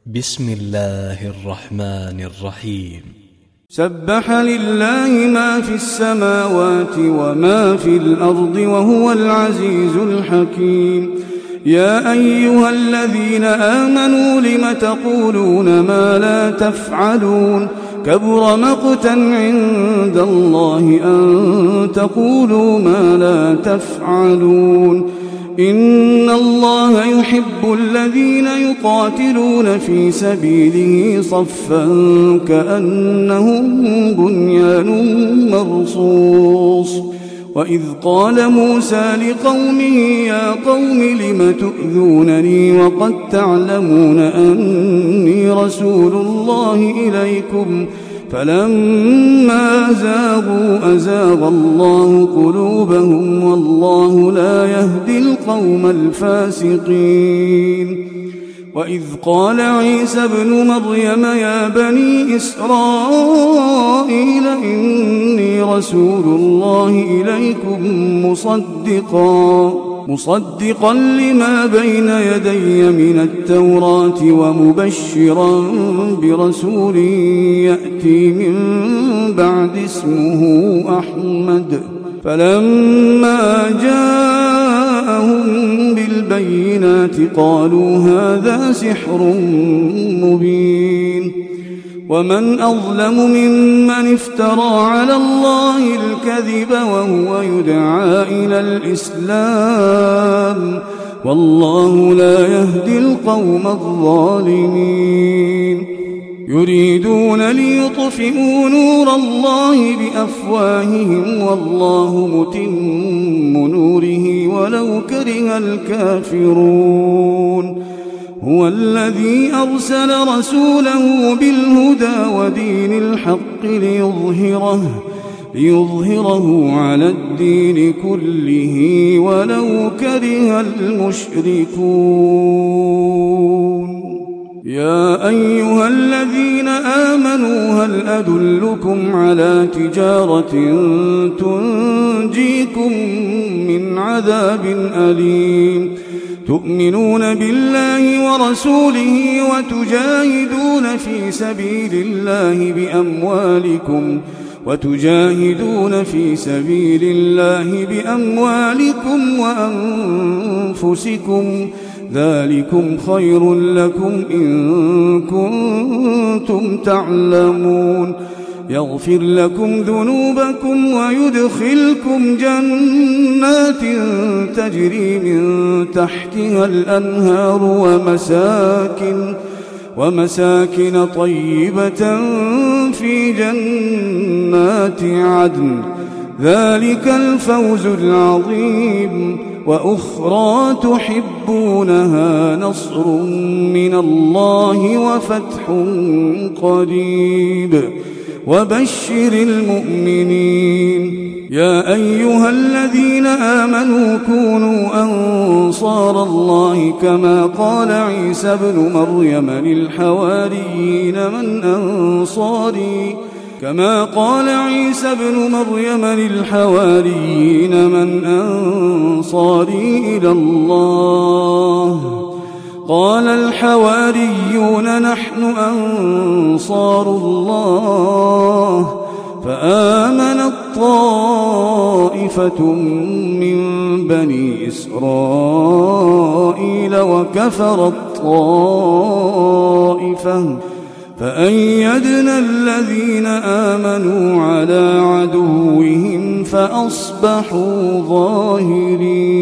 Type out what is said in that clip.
بسم الله الرحمن الرحيم. سبح لله ما في السماوات وما في الأرض وهو العزيز الحكيم. يا أيها الذين آمنوا لم تقولون ما لا تفعلون كبر مقتا عند الله أن تقولوا ما لا تفعلون. إن الله يحب الذين يقاتلون في سبيله صفا كأنهم بنيان مرصوص. وإذ قال موسى لقومه يا قوم لم تؤذونني وقد تعلمون أني رسول الله إليكم فلما زاغوا أزاغ الله قلوبهم والله لا يهدي القوم الفاسقين. وإذ قال عيسى ابن مريم يا بني إسرائيل إني رسول الله إليكم مصدقا لما بين يدي من التوراة ومبشرا برسول يأتي من بعد اسمه أحمد. فلما جاءهم بالبينات قالوا هذا سحر مبين. ومن أظلم ممن افترى على الله الكذب وهو يدعى إلى الإسلام والله لا يهدي القوم الظالمين. يريدون ليطفئوا نور الله بأفواههم والله متم نوره ولو كره الكافرون. هو الذي أرسل رسوله بالهدى ودين الحق ليظهره على الدين كله ولو كره المشركون. يا أيها الذين آمنوا هل أدلكم على تجارة تنجيكم من عذاب أليم تؤمنون بالله ورسوله وتجاهدون في سبيل الله بأموالكم وأنفسكم ذلكم خير لكم إن كنتم تعلمون. يغفر لكم ذنوبكم ويدخلكم جنات تجري من تحتها الأنهار ومساكن طيبة في جنات عدن ذلك الفوز العظيم. وأخرى تحبونها نصر من الله وفتح قريب وبشر المؤمنين. يا أيها الذين آمنوا كونوا أنصار الله كما قال عيسى ابن مريم للحواريين من أنصاري إلى الله قال الحواريون نحن أنصار الله. فآمنت طائفة من بني إسرائيل وكفرت طائفة فأيدنا الذين آمنوا على عدوهم فأصبحوا ظاهرين.